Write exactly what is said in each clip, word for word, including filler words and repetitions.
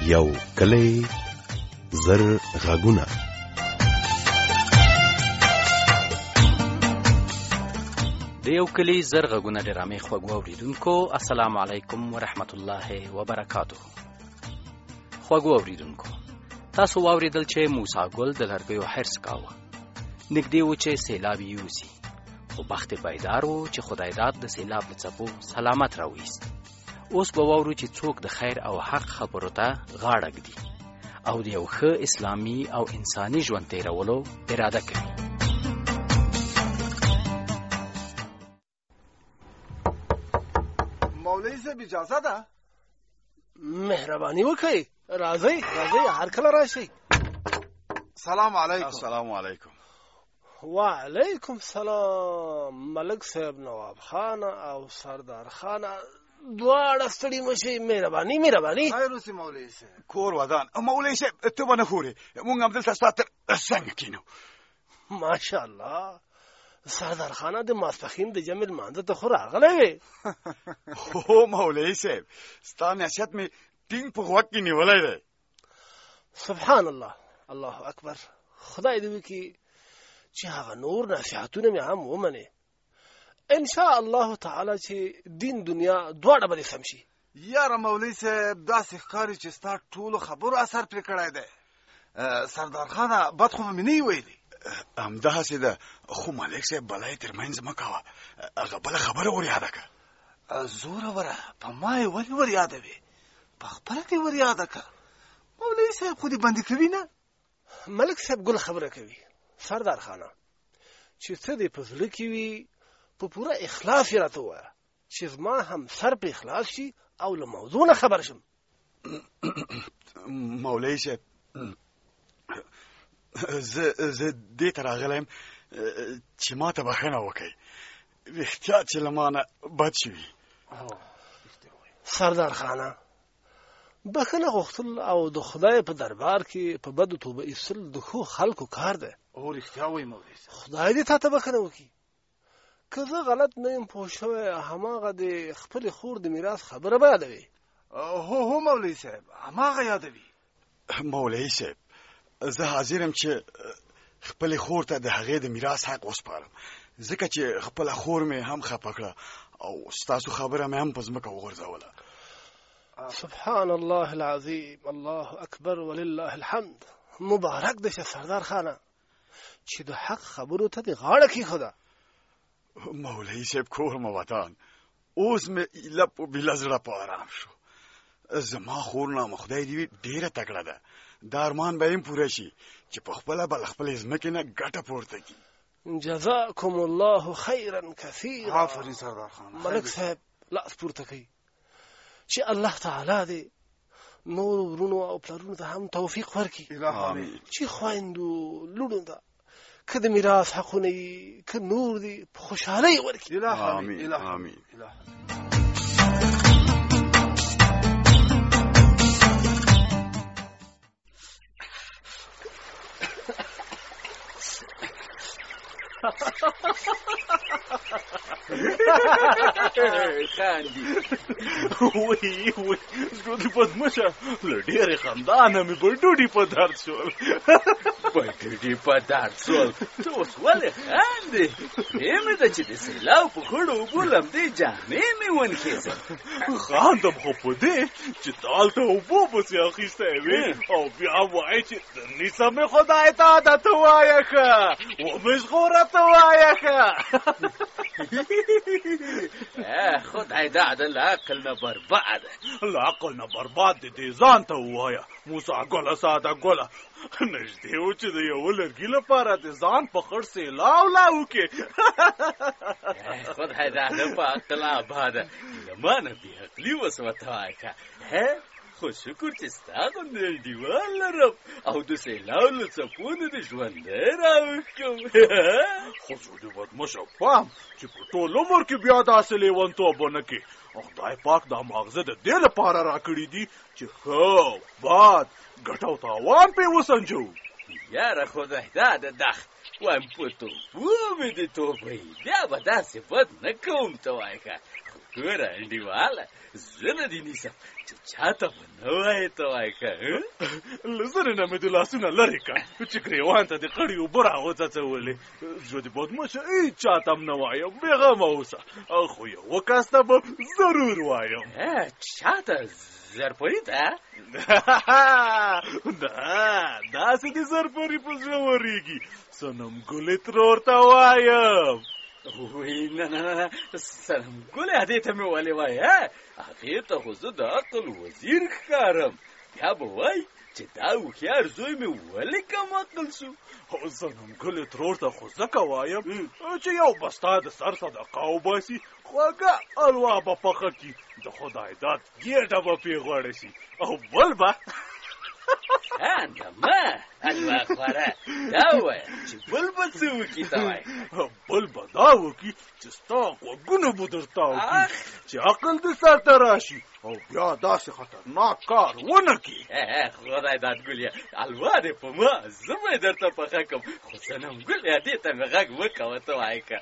یو کلی زر غږونه. د یو کلی زر غږونه ډرامې خوږو اوریدونکو، السلام علیکم ورحمت الله وبرکاته. خوږو اوریدونکو، تاسو واوریدل چې موسی ګل د لرګیو حرص کاوه، نږدې و چې سیلاب یوسي، خو بخت بیدار و چې خدای داد د سیلاب له څپو سلامت راویست. اوس به واورو چې څوک د خیر او حق خبرو ته غاړه ږدي او د یو ښه اسلامي او انساني ژوند تیرولو اراده کوي. مولوی صاحب اجازه ده؟ مهرباني وکړئ، راځئ راځئ هر کله راشئ. سلام علیکم. السلام علیکم. وعلیکم سلام. ملک صاحب، نواب خان او سردار خان دواړه ستړي مشئ. مهرباني مهرباني. خیر اوسې مولوی صاحب. کور ودان. مولوی صاحب ته به نه خورې، مونږ همدلته ستا تر څنګه کینو. ماشاءالله، سردار خانه د ماسپښین د جمع لمانځه ته خو راغلی وې. هو مولوی صاحب، ستا نصیحت مې ټینګ په غوږ کې نیولی دی. سبحان الله، الله اکبر. خدای دې وکړي چې هغه نور نصیحتونه مې هم ومنې. ان شاء الله تعالی چې دین دنیا دواړه به دې سم شي. یاره مولوی صاحب، داسې ښکاري چې ستا ټولو خبرو اثر پرې کړی دی. سردار خانه بد خو مې نه ویلي. همداسې ده، خو ملک صاحب بلای تر منځ مه کوه، هغه بله خبره ور یاده کړه. زوروره په ما یې ولې ور یادوې؟ په خپله دې ور یاده کړه. مولوي صاحب خو دې بندي کوي نه؟ ملک صاحب ګل خبره کوي. سردار خانه چې څه دې په زړه کې وي په پوره اخلاص یې راته ووایه چې زما هم سر په اخلاص شي او له موضوع نه خبر شم. مولوي صاحب، زه زه دې ته راغلی یم چې ما ته بښنه وکړئ، رښتیا چې له ما نه بد شوي. سردار خانه، بښنه غوښتل او د خدای په دربار کې په بدو توبه ایستل د ښو خلکو کار دی. او رښتیا وایي مولوي صاحب. خدای دې تا ته بښنه وکړي. که زه غلط نه یم پوه شوی، هماغه د خپلې خور د میراث خبره به یادوي. هو هو مولوي صاحب، هماغه یادوي. مولوي صاحب، زه حاضر یم چې خپلې خور ته د هغې د میراث حق وسپارم، ځکه چې خپله خور مې هم خفه کړه او ستاسو خبره مې هم په ځمکه وغورځوله. سبحان الله العظیم، الله اکبر ولله الحمد. مبارک دشه سردار خانه چې د حق خبرو ته دې غاړه کېښوده. مولوي صاحب، کور مو وطن، اوس مې ایله په بیله زړه په ارام شو. زما خور نامه خدای دې وي ډېره تکړه ده، دا ارمان به یې پوره شي چې په خپله به له خپلې ځمکې نه ګټه پورته کړي. جزاکم الله خیرا کثیرا. آفرین سردار خان. ملک صاحب لاس پورته کوي چې الله تعالی دې نور ورونو او پلرونو ته هم توفیق ورکړي، چې خویندو لوڼو ته که د میراث حقونه وي که نور دي په خوشحالۍ ورکړي. آمین آمین. خاندي. وای وای زړه بدمشه، له ډېرې خندانه مې په ډوډۍ په درد شول. په ډوډۍ په درد شول؟ ته اوس ولې خاندې؟ پرېمې ده چې د سیلاب په خړو اوبو لمدې جامې مې ونخېزم. خاندم خو په دې چې تا هلته اوبو پسې اخیستی وې او بیا وایې چې د نیسه مې خدای ته ده ته وایه ښه، ومې ژغوره ته وایه ښه. خدای دا د عقل نه برباد. له عقل نه برباد دې دې ځان ته ووایه. موسی ګله ساده ګله، نږدې و چې د یوه لرګي لپاره د ځان په خړ سیلاو لا وکړې. خدای دا د په عقل آباده، له ما نه بې عقلي وسوه ته وایه. خو شکر چې ستا غوندې انډیوال لرم او د سیلاو له څپو نه دې ژوندی راوښکم. خو زه دې بدمشه پام چې په ټول عمر کې بیا داسې لیونتوب ونه کړې. خدای پاک دا ماغزه د دې لپاره راکړي دي چې ښه بد ګټه او تاوان پرې وسنجو. یاره خدای دا د دخ وایم په توپو مې دې توپوي، بیا به داسې بد نه کوم ته وایه. ګوره انډیواله زه نه دې نیسم چې چاته به نه وایې ته وایې که له زنې نه مې د لاسونه لرې کړه چې ګریوان ته د قړي اوبه راوڅڅولې زه د بدمشه هېڅ چاته هم نه وایم بېغمه اوسه خو یوه کس ته به ضرور وایم چاته زرپري ته نه داسې د زرپري په زړه ورېږي صنم ګلې ترور ته وایم وی نه نه نه صنم ګلې هدې ته مې ولې وایې هغې ته خو زه د عقل وزیر ښکارم بیا به وایي چې دا هوښیار زوی مې ولې کم عقل شو صنم ګلې ترور ته خو ځکه وایم چې یو به ستا د سر صدقه وباسي خوږه الوا به پخه کي د خدای داد ګېډه به پې غوړه شي او بل به اندمه الوا خواره دا ووایه چې بل به څه وکړي ته وایه بل به دا وکړي چې ستا غوږونه به درته وکړي چې عقل دې سر ته راشي او بیا داسې خطرناک کار ونه کړي خدای داد ګلیا الوا دې په ما زه به یې درته پخه کړم خو صنم ګلیا دې ته مې غږ مه کوه ته وایه که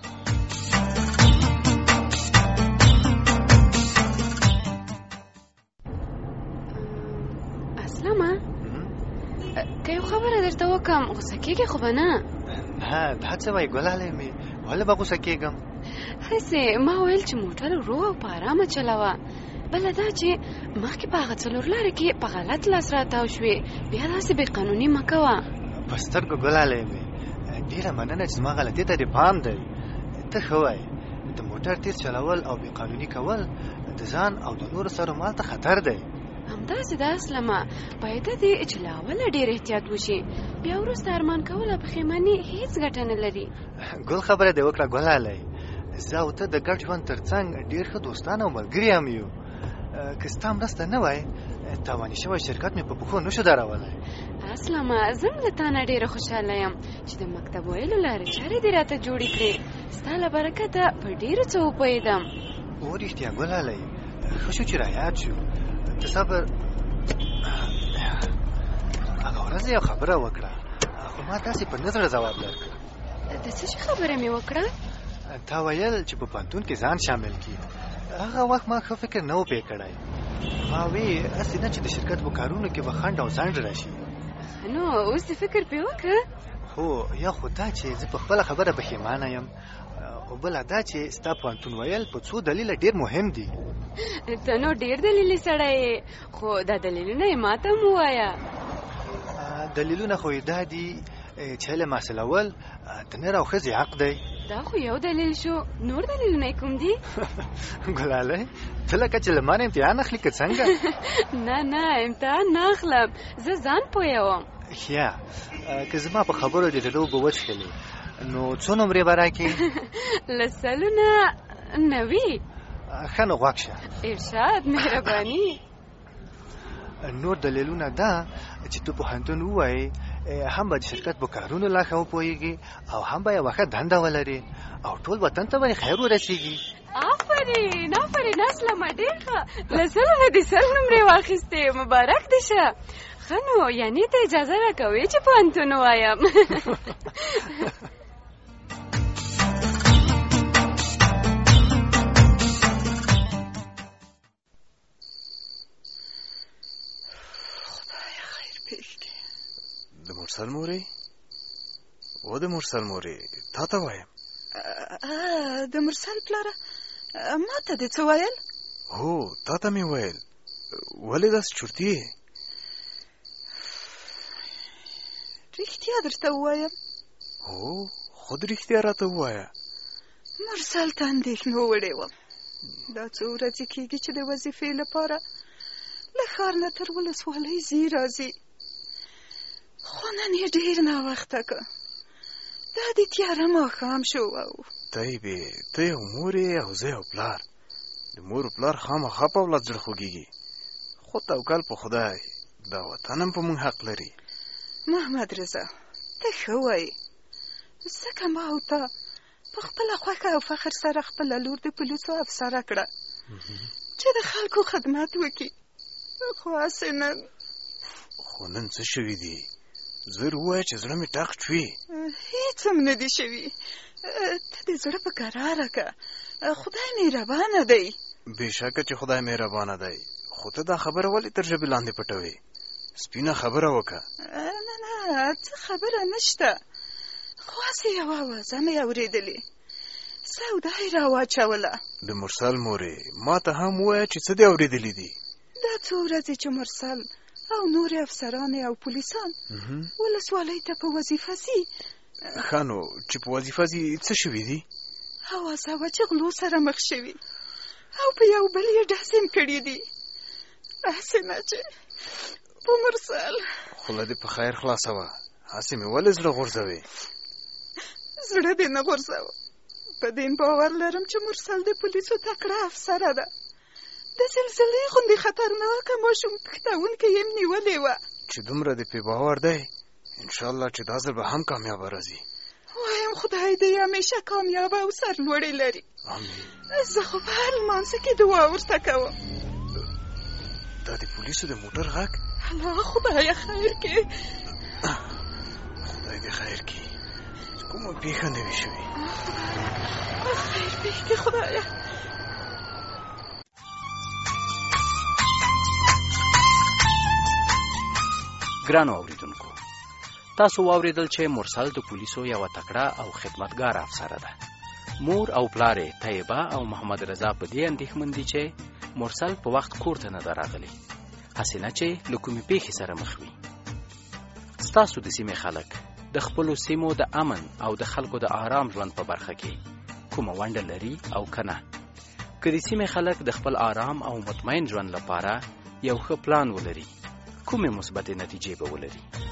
اسلامه که یو خبره درته وکړم غوسه کېږې خو به نه نه دا څه وایي ګلالۍ مې ولې به غوسه کېږم هسې ما ویل چې موټر ورو او په ارامه چلوه بله دا چې مخکې په هغه څلور لارې کې په غلط لاس راتاو شوې بیا داسې بې قانوني مه کوه په سترګو ګلالۍ مې ډېره مننه چې زما غلطۍ ته دې پام دی ته ښه وایې د موټر تیز چلول او بې قانوني کول د ځان او د نورو سرو مال ته خطر دی همداسې ده اسلمه باید دې چې له اوله ډېر احتیاط وشي بیا وروسته ارمان کول او پښیماني هېڅ ګټه نه لري ګل خبره دې وکړه ګلالۍ زه او ته د ګډ ژوند تر څنګ ډېر ښه دوستان او ملګري هم یو که ستا مرسته نه وای تاواني شوی شرکت مې په پښو نشو درولی اسلمه زه هم له تا نه ډېره خوشحاله یم چې د مکتب ویلو لارې چارې دې راته جوړې کړې ستا له برکته په ډېرو څه وپوهېدم او رښتیا ګلالۍ ښه شو چې رایاد شو د صبر هغه ورځ یو خبره وکړه خو ما تاسې په نه زړه ځواب درکړ د څه شي خبره مې وکړه تا ویل چې په پوهنتون کې ځان شامل کړي هغه وخت ما ښه فکر نه و پې کړی ما وی هسې نه چې د شرکت په کارونو کې به خنډ او ځنډ راشي نو اوس دې فکر پې وکړه هو یا خو دا چې زه په خپله خبره پښیمانه یم او بله دا چې ستا پوهنتون ویل په څو دلیله ډېر مهم دي ته نو ډېر دلیلې سړی یې خو دا دلیلونه یې ما ته هم ووایه دلیلونه خو یې دا دي چې علم حاصلول د نر او ښځې حق دی دا خو یو دلیل شو نور دلیلونه کوم دي ګلالۍ ته لکه چې له ما نه امتحان اخلي که څنګه نه نه امتحان نه اخلم زه ځان پوهوم یا که زما په خبرو دې زړه اوبه وڅښلې نو څو نمرې به راکړې له سلو نه نوي ښه نو غوږ شه ارشاد مهرباني نور دلیلونه دا چې ته پوهنتون ووایې هم به د شرکت په کارونو لا ښه وپوهېږي او هم به یوه ښه دنده ولري او ټول وطن ته به خیر ورسېږي آفرین آفرین اسلمه ډېر ښه له سلو نه دې سل نمرې واخیستې مبارک دې شه ښه نو یعنې ته اجازه راکوې چې پوهنتون ووایم د مرسل مورې و د مرسل مورې تا ته وایم د مرسل پلاره ما ته دې څه ویل هو تا ته مې ویل ولې داسې چورتي یې رښتیا درته ووایم هو خود رښتیا راته ووایه مرسل ته اندېښنه وړې وم دا څو ورځې کېږي چې د وظیفې لپاره له ښار نه تر ولسوالۍ ځي راځي خو نن یې ډېر ناوخته که دا د تیاره ماښام شو او طیبې ته یو مور یې او زه یو پلار د مور و پلار خامخا په اولاد زړه خوږېږي خو توکل په خدای دا وطن هم په موږ حق لري محمد رضا ته ښه وایې ځکه ما او تا په خپله خوښه او فخر سره خپله لور د پولیسو افسره کړه چې د خلکو خدمت وکړي خو هسې نن خو نن څه شوي دي زر ووایه چې زړه مې ټاق شوي هېڅ هم نه دي شوي ته دې زړه په کراره که خدای مهربانه دی. بېشکه چې خدای مهربانه دی، خو ته دا خبره ولې تر ژبې لاندې پټوې؟ سپینه خبره وکړه. نه نه څه خبره نشته، خو هسې یوه اوازه مې اورېدلې، سودا یې راواچوله. د مرسل مورې ما ته هم ووایه چې څه دې اورېدلي دي. دا څو ورځې چې مرسل او نورې افسرانې او پولیسان ولسوالۍ ته په وظیفه ځي. ښه نو چې په وظیفه ځي څه شوي دي؟ اوازه وه چې غلو سره مخ شوي او په یو بل یې ډاسې هم کړي دي. هسې نه چې په مرسل. خوله دې په خیر خلاصه وه، هسې مې ولې زړه غورځوې؟ زړه دې نه غورځوه، په دې باور لرم چې مرسل د پولیسو تکړه افسره ده. د زلزلې غوندې خطرناکه ماشوم پښتونکې یې نیولې وه. چې دومره دې پې باور دی، انشاءالله چې دا ځل به هم کامیابه راځي. وایم خدای دې همیشه کامیابه او سرلوړې لري. آمین. زه خو په هر لمانځه کې دعا ورته کوم. دا د پولیسو د موټر غږ؟ الله خدایه خیر کې. خدای دې خیر کې، کومه پېښه نه وي شوې. خیر پېښې خدایه. ګرانو اوریدونکو، تاسو واوریدل چې مرسل د پولیسو یوه تکړه او خدمتګار افسره ده. مور او پلار یې طیبه او محمد رضا په دې اندېښمن دي چې مرسل په وخت کور ته نه ده راغلې، هسې نه چې له کومې پېښې سره مخ وي. ستاسو د سیمې خلک د خپلو سیمو د امن او د خلکو د آرام ژوند په برخه کې کومه ونډه لري او که نه؟ که د سیمې خلک د خپل آرام او مطمئن ژوند لپاره یو ښه پلان ولري، کومې مثبتې نتیجې به ولري؟